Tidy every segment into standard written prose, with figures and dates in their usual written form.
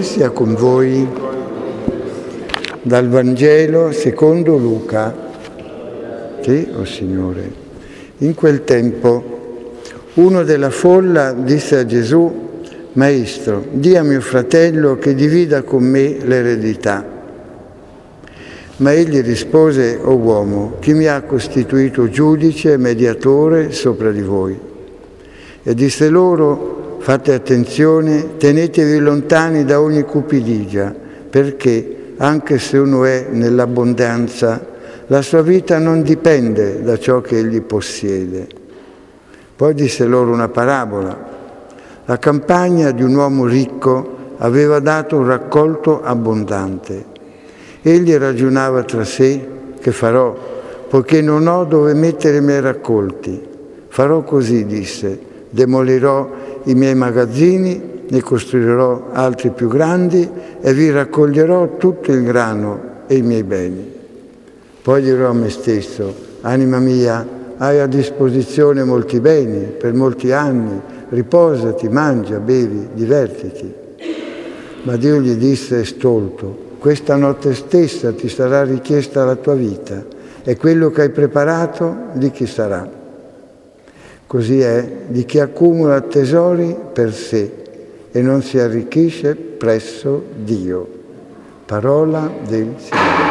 sia con voi. Dal Vangelo secondo Luca. Sì, o Signore. In quel tempo uno della folla disse a Gesù: Maestro, di a mio fratello che divida con me l'eredità. Ma egli rispose: O uomo, chi mi ha costituito giudice e mediatore sopra di voi? E disse loro: fate attenzione, tenetevi lontani da ogni cupidigia, perché anche se uno è nell'abbondanza, la sua vita non dipende da ciò che egli possiede. Poi disse loro una parabola. La campagna di un uomo ricco aveva dato un raccolto abbondante. Egli ragionava tra sé: che farò, poiché non ho dove mettere i miei raccolti? Farò così, disse, demolirò i miei magazzini, ne costruirò altri più grandi e vi raccoglierò tutto il grano e i miei beni. Poi dirò a me stesso: anima mia, hai a disposizione molti beni per molti anni, riposati, mangia, bevi, divertiti. Ma Dio gli disse stolto: questa notte stessa ti sarà richiesta la tua vita, e quello che hai preparato di chi sarà? Così è di chi accumula tesori per sé e non si arricchisce presso Dio. Parola del Signore.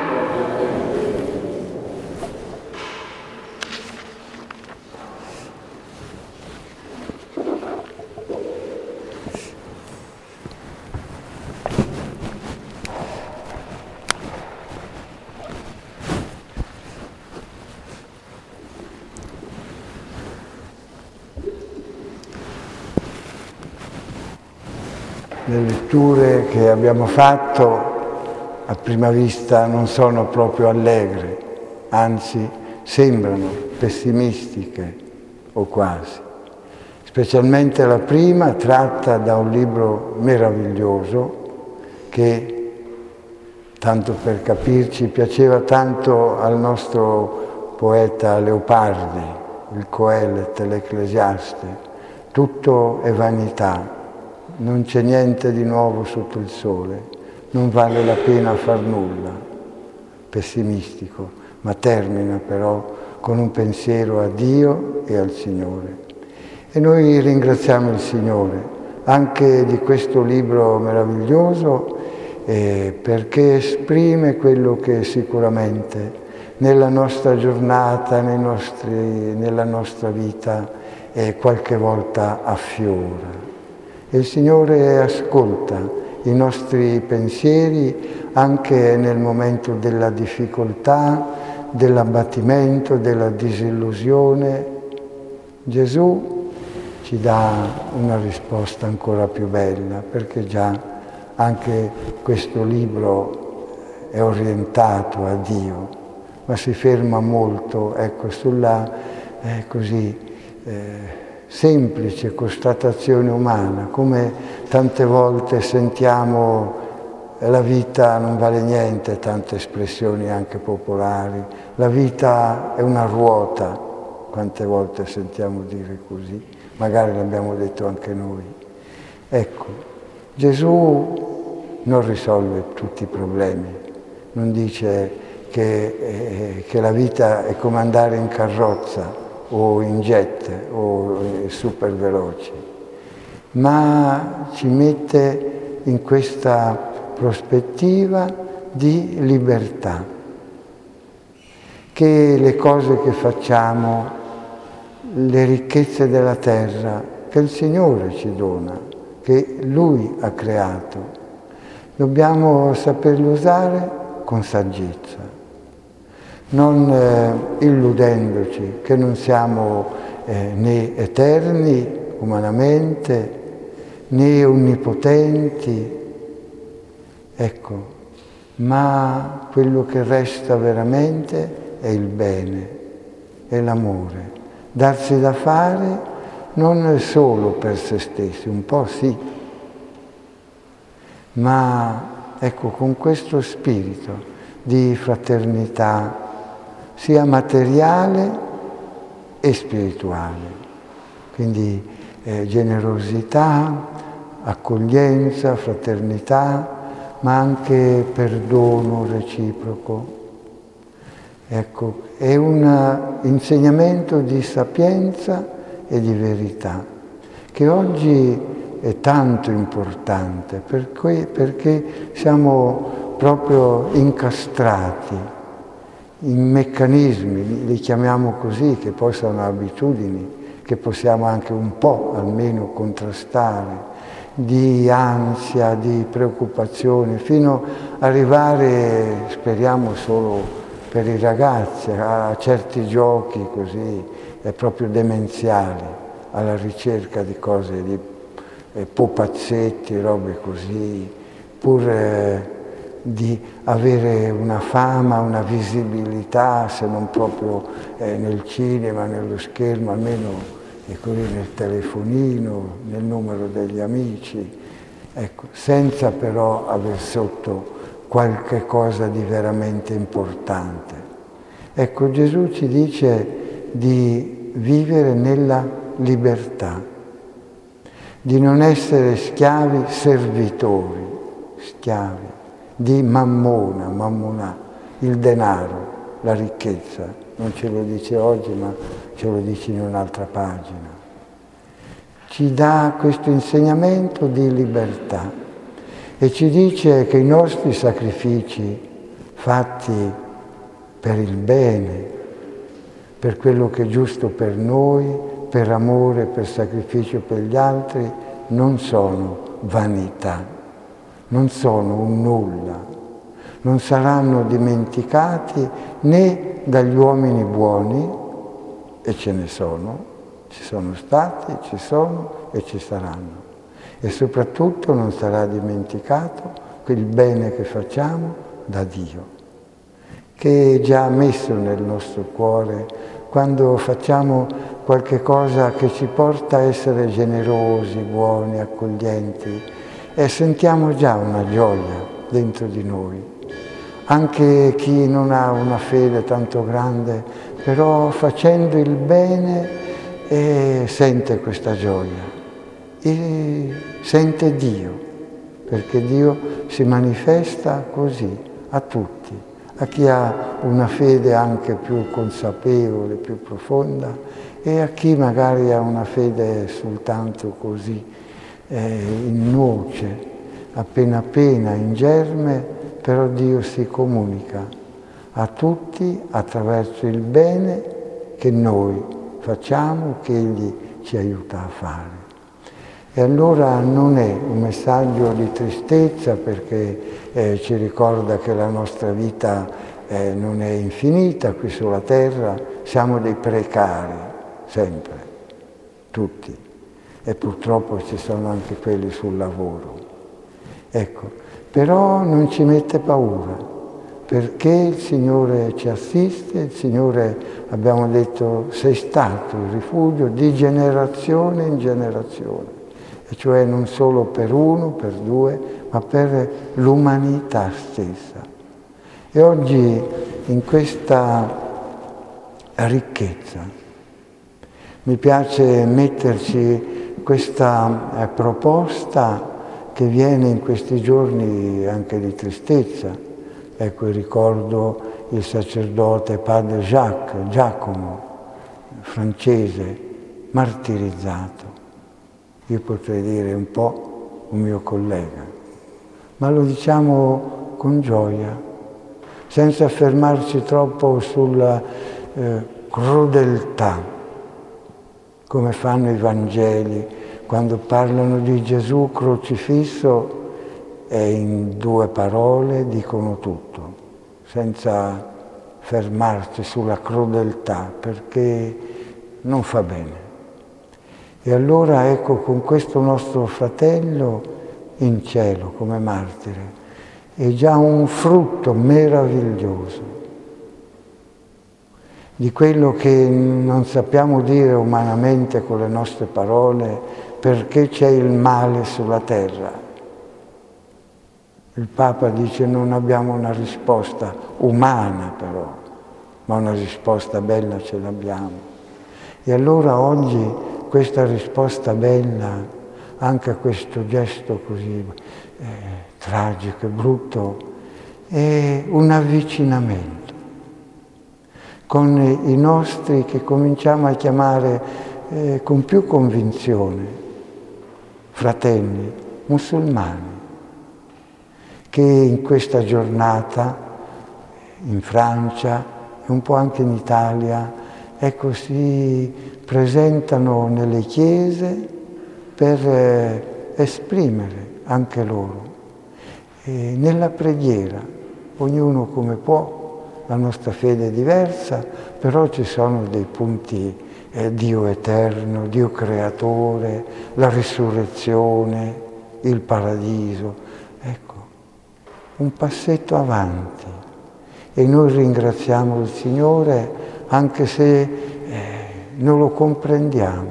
Le letture che abbiamo fatto a prima vista non sono proprio allegre, anzi sembrano pessimistiche o quasi. Specialmente la prima, tratta da un libro meraviglioso che, tanto per capirci, piaceva tanto al nostro poeta Leopardi, il Coelet, l'Ecclesiaste. Tutto è vanità. Non c'è niente di nuovo sotto il sole, non vale la pena far nulla. Pessimistico, ma termina però con un pensiero a Dio e al Signore. E noi ringraziamo il Signore anche di questo libro meraviglioso perché esprime quello che sicuramente nella nostra giornata, nella nostra vita qualche volta affiora. E il Signore ascolta i nostri pensieri anche nel momento della difficoltà, dell'abbattimento, della disillusione. Gesù ci dà una risposta ancora più bella, perché già anche questo libro è orientato a Dio, ma si ferma molto, sulla semplice constatazione umana, come tante volte sentiamo la vita non vale niente, tante espressioni anche popolari, la vita è una ruota, quante volte sentiamo dire così, magari l'abbiamo detto anche noi. Ecco, Gesù non risolve tutti i problemi, non dice che la vita è come andare in carrozza o in jet o super veloci, ma ci mette in questa prospettiva di libertà, che le cose che facciamo, le ricchezze della terra che il Signore ci dona, che Lui ha creato, dobbiamo saperle usare con saggezza, non illudendoci che non siamo né eterni umanamente, né onnipotenti, ma quello che resta veramente è il bene, è l'amore, darsi da fare non solo per se stessi, un po' sì, ma con questo spirito di fraternità, sia materiale e spirituale. Quindi generosità, accoglienza, fraternità, ma anche perdono reciproco. Ecco, è un insegnamento di sapienza e di verità, che oggi è tanto importante, perché siamo proprio incastrati in meccanismi, li chiamiamo così, che poi sono abitudini, che possiamo anche un po' almeno contrastare, di ansia, di preoccupazione, fino ad arrivare, speriamo solo per i ragazzi, a certi giochi così, proprio demenziali, alla ricerca di cose, di pupazzetti, robe così, pur di avere una fama, una visibilità, se non proprio nel cinema, nello schermo, almeno nel telefonino, nel numero degli amici, ecco, senza però aver sotto qualche cosa di veramente importante. Ecco, Gesù ci dice di vivere nella libertà, di non essere schiavi servitori, schiavi di mammona, il denaro, la ricchezza. Non ce lo dice oggi, ma ce lo dice in un'altra pagina. Ci dà questo insegnamento di libertà e ci dice che i nostri sacrifici fatti per il bene, per quello che è giusto per noi, per amore, per sacrificio per gli altri, non sono vanità, non sono un nulla, non saranno dimenticati né dagli uomini buoni, e ce ne sono, ci sono stati, ci sono e ci saranno. E soprattutto non sarà dimenticato quel bene che facciamo da Dio, che è già messo nel nostro cuore quando facciamo qualche cosa che ci porta a essere generosi, buoni, accoglienti, e sentiamo già una gioia dentro di noi. Anche chi non ha una fede tanto grande, però facendo il bene sente questa gioia e sente Dio, perché Dio si manifesta così a tutti, a chi ha una fede anche più consapevole, più profonda, e a chi magari ha una fede soltanto così in noce, appena in germe, però Dio si comunica a tutti attraverso il bene che noi facciamo, che Egli ci aiuta a fare. E allora non è un messaggio di tristezza, perché ci ricorda che la nostra vita non è infinita qui sulla terra, siamo dei precari, sempre, tutti, e purtroppo ci sono anche quelli sul lavoro. Ecco, però non ci mette paura, perché il Signore ci assiste, il Signore, abbiamo detto, sei stato il rifugio di generazione in generazione, e cioè non solo per uno, per due, ma per l'umanità stessa. E oggi in questa ricchezza mi piace metterci questa proposta che viene in questi giorni anche di tristezza. Ecco, ricordo il sacerdote padre Giacomo, francese, martirizzato. Io potrei dire un po' un mio collega, ma lo diciamo con gioia, senza fermarci troppo sulla crudeltà, come fanno i Vangeli, quando parlano di Gesù crocifisso e in due parole dicono tutto, senza fermarci sulla crudeltà, perché non fa bene. E allora ecco, con questo nostro fratello in cielo come martire, è già un frutto meraviglioso di quello che non sappiamo dire umanamente con le nostre parole, perché c'è il male sulla terra. Il Papa dice non abbiamo una risposta umana però, ma una risposta bella ce l'abbiamo. E allora oggi questa risposta bella anche a questo gesto così tragico e brutto, è un avvicinamento con i nostri, che cominciamo a chiamare con più convinzione, fratelli musulmani, che in questa giornata in Francia e un po' anche in Italia, ecco, si presentano nelle chiese per esprimere anche loro nella preghiera, ognuno come può, la nostra fede è diversa, però ci sono dei punti, Dio eterno, Dio creatore, la risurrezione, il paradiso, ecco, un passetto avanti. E noi ringraziamo il Signore anche se non lo comprendiamo,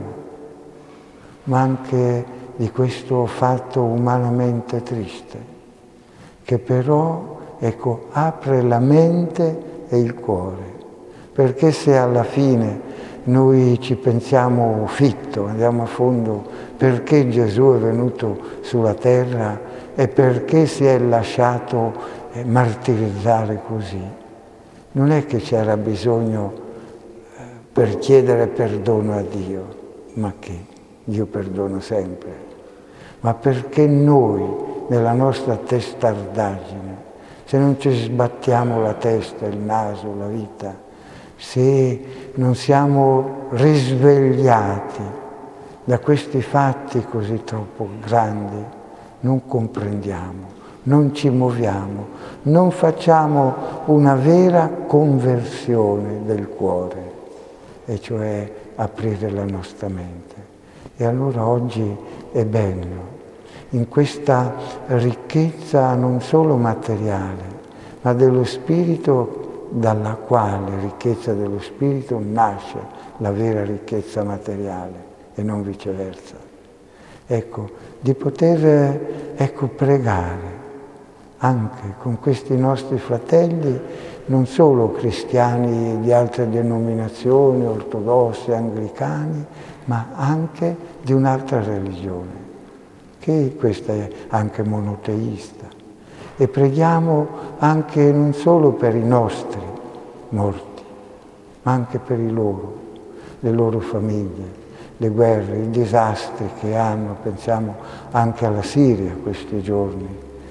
ma anche di questo fatto umanamente triste, che però, ecco, apre la mente e il cuore, perché se alla fine noi ci pensiamo fitto, andiamo a fondo, perché Gesù è venuto sulla terra e perché si è lasciato martirizzare così. Non è che c'era bisogno per chiedere perdono a Dio, ma che Dio perdona sempre, ma perché noi, nella nostra testardaggine, se non ci sbattiamo la testa, il naso, la vita, se non siamo risvegliati da questi fatti così troppo grandi, non comprendiamo, non ci muoviamo, non facciamo una vera conversione del cuore, e cioè aprire la nostra mente. E allora oggi è bello, in questa ricchezza non solo materiale, ma dello spirito, dalla quale ricchezza dello spirito nasce la vera ricchezza materiale e non viceversa. Ecco, di poter pregare anche con questi nostri fratelli, non solo cristiani di altre denominazioni, ortodossi, anglicani, ma anche di un'altra religione, che questa è anche monoteista. E preghiamo anche non solo per i nostri morti, ma anche per i loro, le loro famiglie, le guerre, i disastri che hanno. Pensiamo anche alla Siria questi giorni,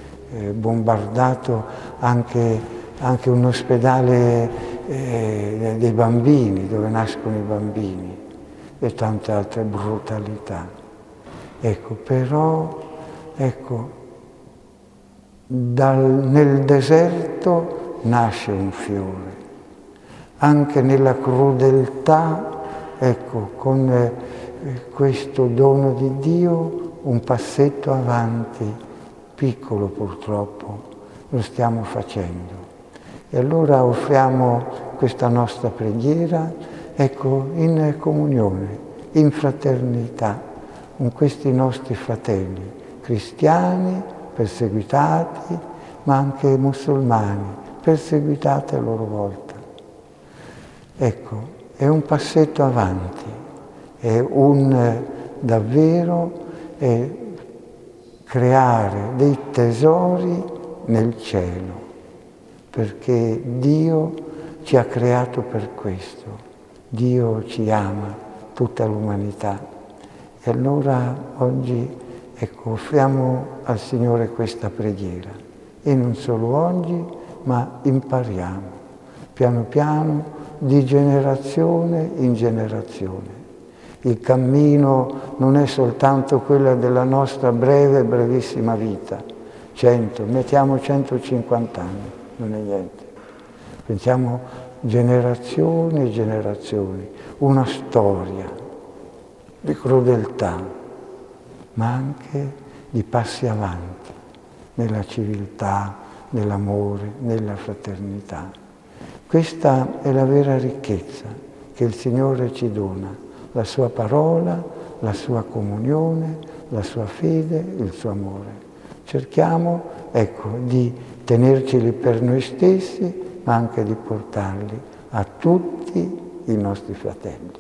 bombardato anche un ospedale dei bambini, dove nascono i bambini, e tante altre brutalità. Ecco, però, ecco, nel deserto nasce un fiore, anche nella crudeltà, ecco, con questo dono di Dio, un passetto avanti, piccolo purtroppo, lo stiamo facendo. E allora offriamo questa nostra preghiera, ecco, in comunione, in fraternità, con questi nostri fratelli, cristiani, perseguitati, ma anche musulmani, perseguitati a loro volta. Ecco, è un passetto avanti, è davvero creare dei tesori nel cielo, perché Dio ci ha creato per questo, Dio ci ama, tutta l'umanità. E allora oggi, ecco, offriamo al Signore questa preghiera, e non solo oggi, ma impariamo, piano piano, di generazione in generazione. Il cammino non è soltanto quello della nostra brevissima vita, 100, mettiamo 150 anni, non è niente. Pensiamo generazioni e generazioni, una storia di crudeltà, ma anche di passi avanti nella civiltà, nell'amore, nella fraternità. Questa è la vera ricchezza che il Signore ci dona, la sua parola, la sua comunione, la sua fede, il suo amore. Cerchiamo, ecco, di tenerceli per noi stessi, ma anche di portarli a tutti i nostri fratelli.